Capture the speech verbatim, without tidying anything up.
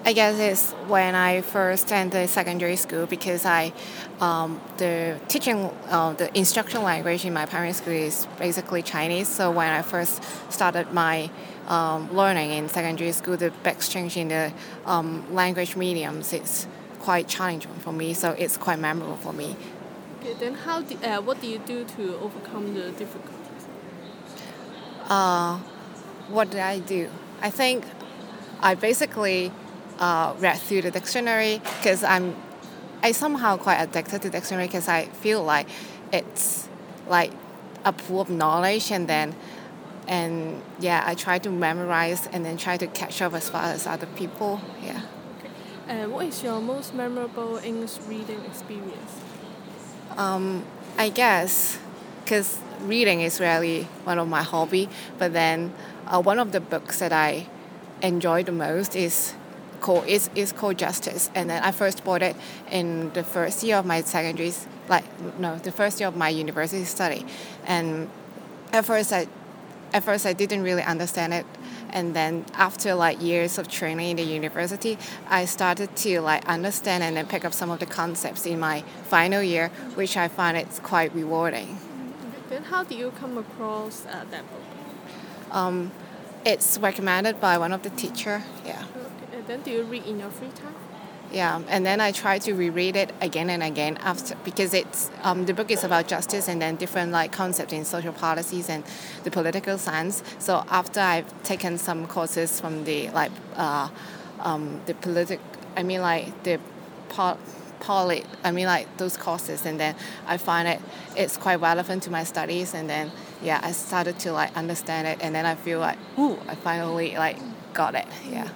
I guess it's when I first entered secondary school because I, um, the teaching, uh, the instruction language in my primary school is basically Chinese. So when I first started my um, learning in secondary school, the exchange in the um, language mediums is quite challenging for me. So it's quite memorable for me. Okay, then how do, uh, what do you do to overcome the difficulties? Uh, what did I do? I think I basically uh, read through the dictionary because I'm I somehow quite addicted to dictionary because I feel like it's like a pool of knowledge and then and yeah I try to memorize and then try to catch up as fast as other people. Yeah. Uh, what is your most memorable English reading experience? Um, I guess because reading is really one of my hobby, but then uh, one of the books that I enjoy the most is called is, is called Justice, and then I first bought it in the first year of my secondary s- like no the first year of my university study, and at first I at first I didn't really understand it, and then after like years of training in the university, I started to like understand and then pick up some of the concepts in my final year, which I find it's quite rewarding. Then how do you come across uh, that book? Um, it's recommended by one of the teacher. Yeah. Okay, and then do you read in your free time? Yeah, and then I try to reread it again and again after because it's um, the book is about justice and then different like concepts in social policies and the political science. So after I've taken some courses from the like uh, um, the politic, I mean like the pol- polit, I mean like those courses, and then I find it it's quite relevant to my studies, and then yeah I started to like understand it, and then I feel like ooh I finally like got it. Yeah.